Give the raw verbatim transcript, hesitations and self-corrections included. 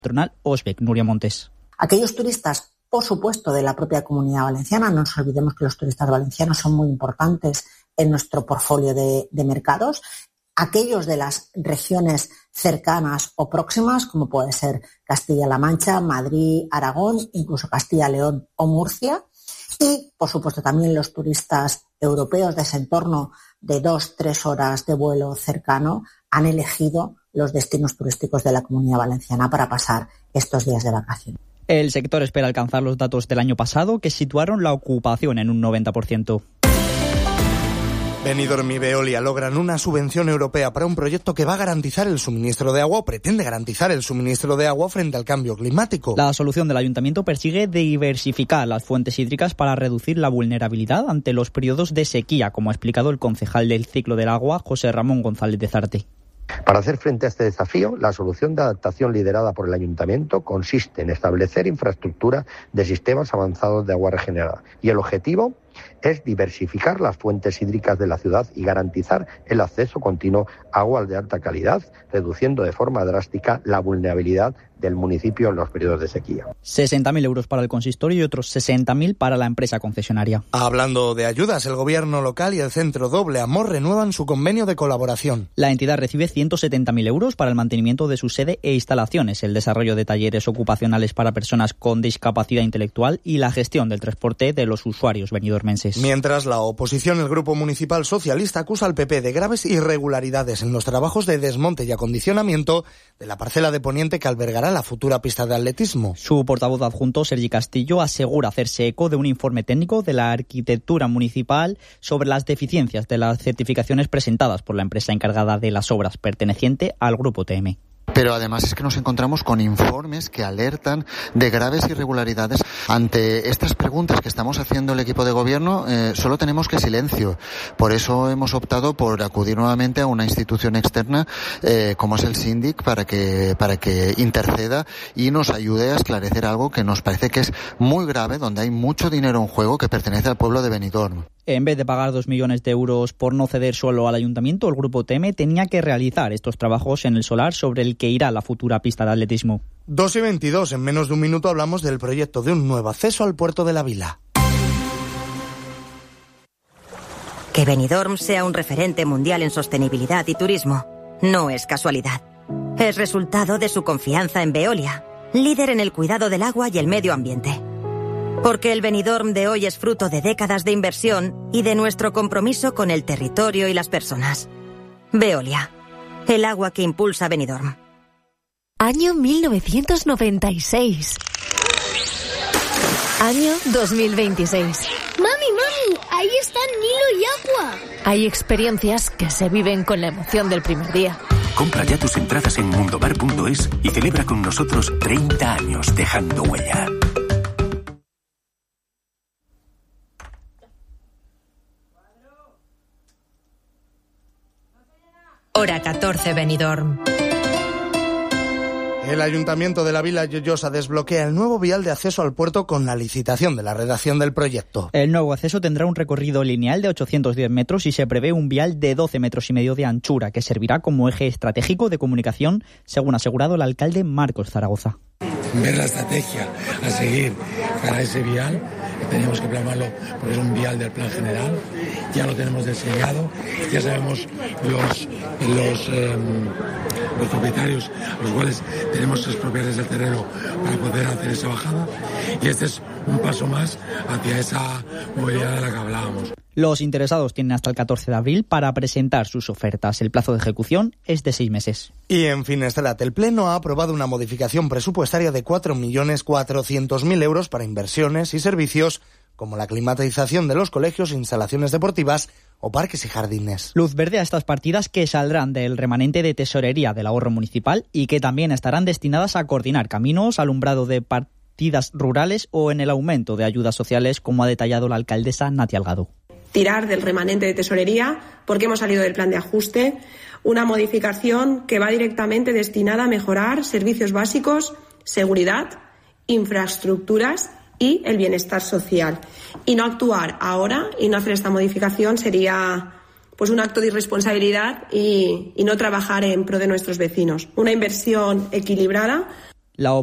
patronal Osbec. Nuria Montes. Aquellos turistas, por supuesto, de la propia Comunidad Valenciana, no nos olvidemos que los turistas valencianos son muy importantes en nuestro portfolio de, de mercados, aquellos de las regiones cercanas o próximas, como puede ser Castilla-La Mancha, Madrid, Aragón, incluso Castilla-León o Murcia, y, por supuesto, también los turistas europeos de ese entorno de dos, tres horas de vuelo cercano han elegido los destinos turísticos de la Comunidad Valenciana para pasar estos días de vacaciones. El sector espera alcanzar los datos del año pasado, que situaron la ocupación en un noventa por ciento. Benidorm y Veolia logran una subvención europea para un proyecto que va a garantizar el suministro de agua o pretende garantizar el suministro de agua frente al cambio climático. La solución del ayuntamiento persigue diversificar las fuentes hídricas para reducir la vulnerabilidad ante los periodos de sequía, como ha explicado el concejal del ciclo del agua, José Ramón González de Zarte. Para hacer frente a este desafío, la solución de adaptación liderada por el Ayuntamiento consiste en establecer infraestructura de sistemas avanzados de agua regenerada. Y el objetivo es diversificar las fuentes hídricas de la ciudad y garantizar el acceso continuo a aguas de alta calidad, reduciendo de forma drástica la vulnerabilidad del municipio en los periodos de sequía. sesenta mil euros para el consistorio y otros sesenta mil para la empresa concesionaria. Hablando de ayudas, el gobierno local y el centro Doble Amor renuevan su convenio de colaboración. La entidad recibe ciento setenta mil euros para el mantenimiento de su sede e instalaciones, el desarrollo de talleres ocupacionales para personas con discapacidad intelectual y la gestión del transporte de los usuarios benidormenses. Mientras la oposición, el Grupo Municipal Socialista, acusa al P P de graves irregularidades en los trabajos de desmonte y acondicionamiento de la parcela de Poniente que albergará la futura pista de atletismo. Su portavoz adjunto, Sergi Castillo, asegura hacerse eco de un informe técnico de la arquitectura municipal sobre las deficiencias de las certificaciones presentadas por la empresa encargada de las obras perteneciente al Grupo T M. Pero además es que nos encontramos con informes que alertan de graves irregularidades. Ante estas preguntas que estamos haciendo el equipo de gobierno, eh, solo tenemos que silencio. Por eso hemos optado por acudir nuevamente a una institución externa eh, como es el Síndic para que, para que interceda y nos ayude a esclarecer algo que nos parece que es muy grave, donde hay mucho dinero en juego que pertenece al pueblo de Benidorm. En vez de pagar dos millones de euros por no ceder suelo al ayuntamiento, el Grupo T M tenía que realizar estos trabajos en el solar sobre el que irá la futura pista de atletismo. dos y veintidós, en menos de un minuto hablamos del proyecto de un nuevo acceso al puerto de la Vila. Que Benidorm sea un referente mundial en sostenibilidad y turismo no es casualidad. Es resultado de su confianza en Veolia, líder en el cuidado del agua y el medio ambiente. Porque el Benidorm de hoy es fruto de décadas de inversión y de nuestro compromiso con el territorio y las personas. Veolia, el agua que impulsa Benidorm. Año mil novecientos noventa y seis. Año dos mil veintiséis. ¡Mami, mami! ¡Ahí están Nilo y Aqua! Hay experiencias que se viven con la emoción del primer día. Compra ya tus entradas en mundobar punto es y celebra con nosotros treinta años dejando huella. Hora catorce, Benidorm. El Ayuntamiento de la Vila Lloyosa desbloquea el nuevo vial de acceso al puerto con la licitación de la redacción del proyecto. El nuevo acceso tendrá un recorrido lineal de ochocientos diez metros y se prevé un vial de doce metros y medio de anchura que servirá como eje estratégico de comunicación, según ha asegurado el alcalde Marcos Zaragoza. Ver la estrategia a seguir para ese vial, teníamos que plasmarlo porque es un vial del plan general, ya lo tenemos diseñado, ya sabemos los, los, eh, los propietarios a los cuales tenemos que expropiar ese terreno para poder hacer esa bajada y este es un paso más hacia esa movilidad de la que hablábamos. Los interesados tienen hasta el catorce de abril para presentar sus ofertas. El plazo de ejecución es de seis meses. Y en Finestrat, el Pleno ha aprobado una modificación presupuestaria de cuatro millones cuatrocientos mil euros para inversiones y servicios como la climatización de los colegios, instalaciones deportivas o parques y jardines. Luz verde a estas partidas que saldrán del remanente de tesorería del ahorro municipal y que también estarán destinadas a coordinar caminos, alumbrado de partidas rurales o en el aumento de ayudas sociales, como ha detallado la alcaldesa Natia Algado. Tirar del remanente de tesorería porque hemos salido del plan de ajuste, una modificación que va directamente destinada a mejorar servicios básicos, seguridad, infraestructuras y el bienestar social. Y no actuar ahora y no hacer esta modificación sería pues un acto de irresponsabilidad y, y no trabajar en pro de nuestros vecinos. Una inversión equilibrada. La